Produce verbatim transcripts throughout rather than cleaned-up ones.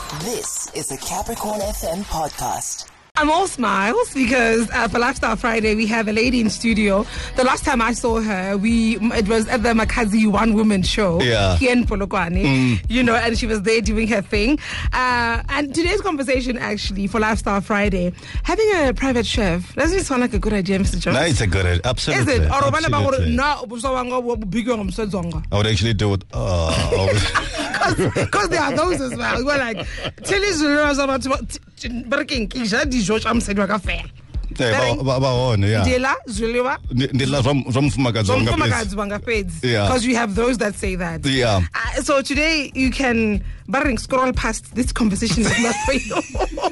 This is the Capricorn F M podcast. I'm all smiles because uh, for Lifestyle Friday, we have a lady in studio. The last time I saw her, we it was at the Makazi One Woman Show Yeah. here in Polokwane, Mm. you know, and she was there doing her thing. Uh, and today's conversation, actually, for Lifestyle Friday, having a private chef, doesn't it sound like a good idea, Mister Jones? No, it's a good idea. Absolutely. Is it? Or Absolutely. no, I would actually do it. Uh, because there are those as well. We're like, tell us about breaking Kisha, the George, I'm saying, like a fair. yeah. Dela, Zuliwa, Ndila from from Fumakadzonga, please. Yeah. Because you have those that say that. Yeah. Uh, so today you can barring scroll past this conversation is not for you.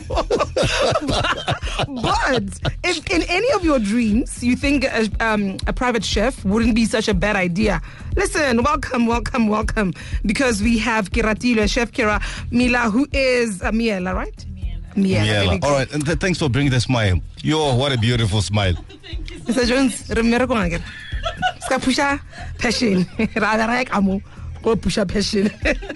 But if in any of your dreams you think a, um, a private chef wouldn't be such a bad idea, listen, welcome, welcome, welcome. Because we have Kiratilo, Chef Kira Mila, who is uh, Miela, right? Miela. Yeah. Miela. All right. And th- thanks for bringing the smile. Yo, what a beautiful smile. Mister Jones, remember going again. Ska pusha passion. Rather like amu. Go pusha passion.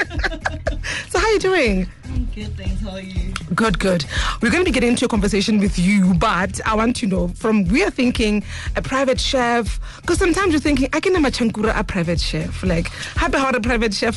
So how are you doing? I'm good, thanks. How are you? Good, good. We're going to be getting into a conversation with you, but I want to know from we are thinking a private chef, because sometimes you're thinking I can chankura a private chef. Like, how about a private chef?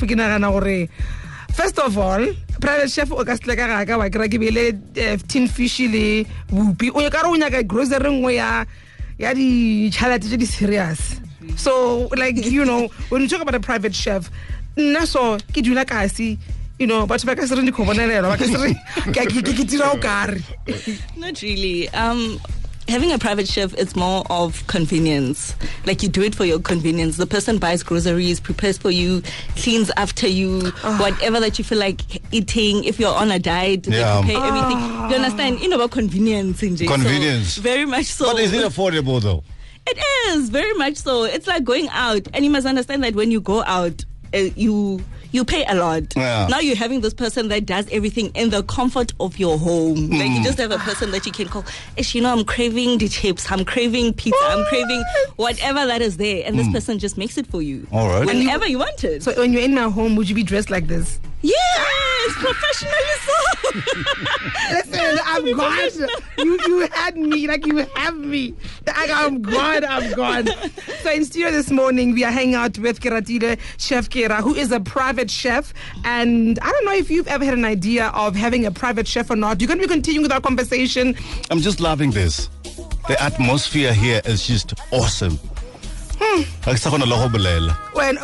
First of all, private chef o ka sela ka ga wa kra ke bele tin fish le bupi o ka re o nyaka grocery ngwe ya ya di chalate di serious. So like, you know, when you talk about a private chef, na so ke dula ka si, you know, but ba ka se re di khobonelelo ba ka se re ke ke ke tira o kare. Not really. Um, having a private chef, it's more of convenience. Like, you do it for your convenience. The person buys groceries, prepares for you, cleans after you, Oh. whatever that you feel like eating. If you're on a diet, Yeah. they prepare everything. You understand? You know about convenience, Inji. Convenience. So, very much so. But is it affordable though? It is very much so. It's like going out, and you must understand that when you go out, uh, you you pay a lot. Yeah. Now you're having this person that does everything in the comfort of your home. Like, Mm. you just have a person that you can call. Ish, you know, I'm craving the chips. I'm craving pizza. I'm craving whatever that is there, and this person just makes it for you. All right. Whenever you want it. So when you're in my home, would you be dressed like this? Yes, professionally so. Listen, I'm gone. You you had me, like you have me. Like, I'm gone, I'm gone. So in studio this morning, we are hanging out with Kiratile, Chef Kira, who is a private chef. And I don't know if you've ever had an idea of having a private chef or not. You're going to be continuing with our conversation. I'm just loving this. The atmosphere here is just awesome. Hmm. Like sa kona lo go bolela. When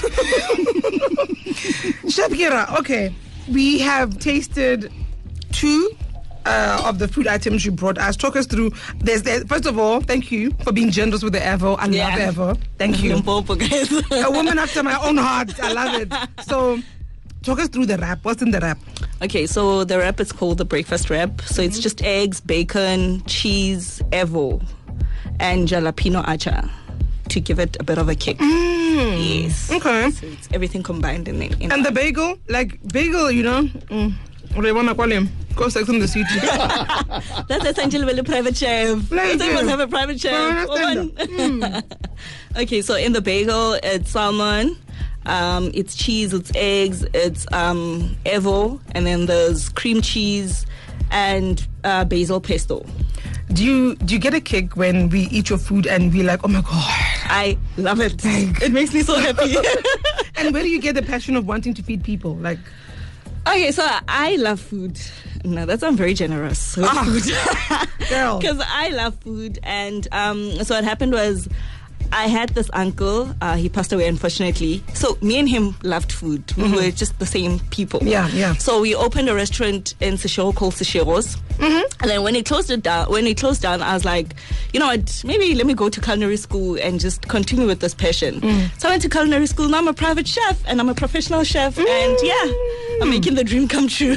Chef Kira, okay, we have tasted two uh, of the food items you brought us. Talk us through. There's, there's first of all, thank you for being generous with the Evo. I Yeah. love Evo. Thank you. Limpopo, guys. A woman after my own heart. I love it. So, talk us through the wrap. What's in the wrap? Okay, so the wrap is called the breakfast wrap. So it's just eggs, bacon, cheese, evo, and jalapeno acha to give it a bit of a kick. Yes. Okay. So it's everything combined in it. In And the bagel, like bagel, you know. Mm. What do you want to call him? Go Sex and the City. That's essentially really private chef. Like They you. must have a private chef. I understand Woman. that. Okay, so in the bagel, it's salmon, um, it's cheese, it's eggs, it's um, evo, and then there's cream cheese and uh, basil pesto. Do you do you get a kick when we eat your food and we're like, oh my god? I love it. It makes me so happy. And where do you get the passion of wanting to feed people? Like, Okay, so I love food. No, that's I'm very generous with Ah, food. girl. Because I love food, and um, so what happened was I had this uncle. Uh, he passed away, unfortunately. So me and him loved food. We Mm-hmm. were just the same people. Yeah, yeah. So we opened a restaurant in Seshego called Seshego's. Mm-hmm. And then when he closed it down, when he closed down, I was like, you know what? Maybe let me go to culinary school and just continue with this passion. Mm. So I went to culinary school. Now I'm a private chef and I'm a professional chef. Mm. And yeah, I'm making the dream come true.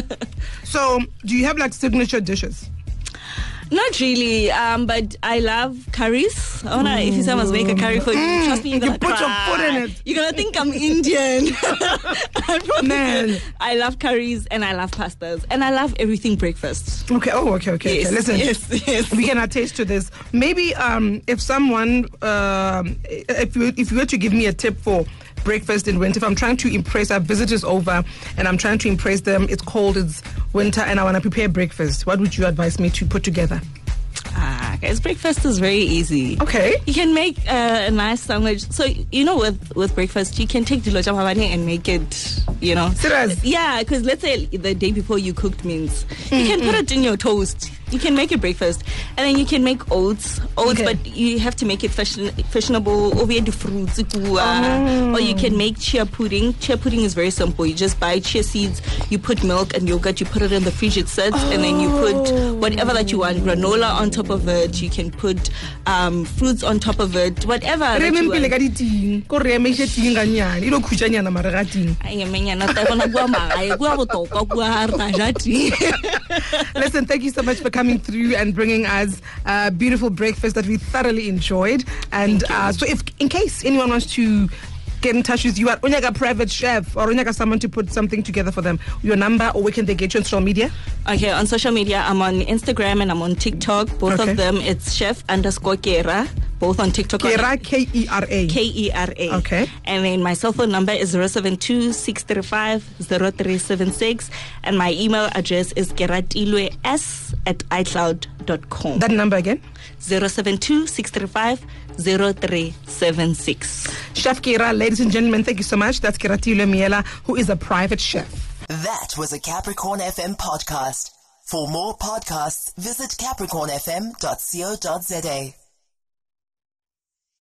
so do you have like signature dishes? Not really, um, but I love curries. I wanna, if you must make a curry for you, Mm. trust me, you're You gonna put your cry. foot in it. You're gonna think I'm Indian. I promise Man. you. I love curries and I love pastas and I love everything breakfast. Okay. Oh, okay, okay, Yes, okay. Listen, yes, yes. we can attest to this. Maybe um, if someone, um, if you if you were to give me a tip for breakfast in winter, if I'm trying to impress, I have visitors over and I'm trying to impress them, it's cold, it's winter, and I want to prepare breakfast, what would you advise me to put together? Ah, guys, breakfast is very easy. Okay. You can make uh, a nice sandwich. So, you know, with, with breakfast, you can take dilo jamabane and make it, you know. Serious? Yeah, because let's say the day before you cooked mince, you mm-hmm. can put it in your toast. You can make it breakfast. And then you can make oats. Oats, okay. But you have to make it fashion, fashionable. Or we fruits. Oh. Or you can make chia pudding. Chia pudding is very simple. You just buy chia seeds, you put milk and yogurt, you put it in the fridge, it sets, oh. and then you put whatever that you want. Granola on top of it. You can put um, fruits on top of it. Whatever that you want. Listen, thank you so much for coming through and bringing us a beautiful breakfast that we thoroughly enjoyed. And uh, so if in case anyone wants to get in touch with you at Unyaga Private Chef or Unyaga someone to put something together for them, your number, or where can they get you on social media? Okay, on social media, I'm on Instagram and I'm on TikTok. Both okay. of them, it's chef underscore Kera. Both on TikTok. Kera, K E R A. K E R A. Okay. And then my cell phone number is zero seven two, six three five, zero three seven six. And my email address is keratilwe s at icloud dot com. That number again? zero seven two, six three five, zero three seven six. Chef Kera, ladies and gentlemen, thank you so much. That's Keratilwe Miela, who is a private chef. That was a Capricorn F M podcast. For more podcasts, visit capricorn f m dot co dot za.